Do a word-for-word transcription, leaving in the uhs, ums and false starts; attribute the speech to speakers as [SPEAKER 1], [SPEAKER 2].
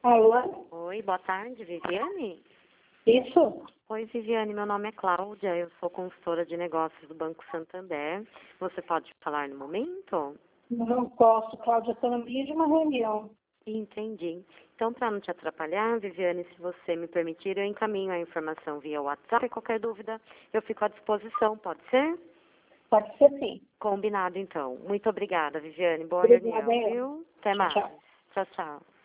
[SPEAKER 1] Alô?
[SPEAKER 2] Oi, boa tarde, Viviane?
[SPEAKER 1] Isso?
[SPEAKER 2] Oi, Viviane, meu nome é Cláudia, eu sou consultora de negócios do Banco Santander. Você pode falar no momento?
[SPEAKER 1] Não posso, Cláudia, estou no meio de uma reunião.
[SPEAKER 2] Entendi. Então, para não te atrapalhar, Viviane, se você me permitir, eu encaminho a informação via WhatsApp. E qualquer dúvida, eu fico à disposição, pode ser?
[SPEAKER 1] Pode ser sim.
[SPEAKER 2] Combinado, então. Muito obrigada, Viviane. Boa
[SPEAKER 1] Obrigada,
[SPEAKER 2] reunião,
[SPEAKER 1] eu.
[SPEAKER 2] viu? Até
[SPEAKER 1] Tchau,
[SPEAKER 2] mais.
[SPEAKER 1] tchau.
[SPEAKER 2] Tchau, tchau.